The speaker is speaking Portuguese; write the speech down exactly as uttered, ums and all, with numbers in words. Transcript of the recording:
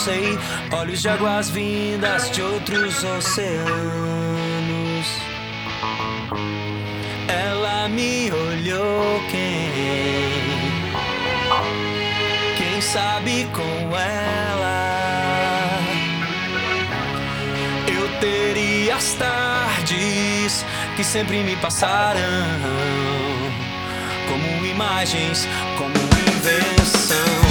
sei. Olhos de águas vindas de outros oceanos. Ela me olhou, quem? Quem sabe com ela eu teria as tardes que sempre me passaram como imagens, como invenção.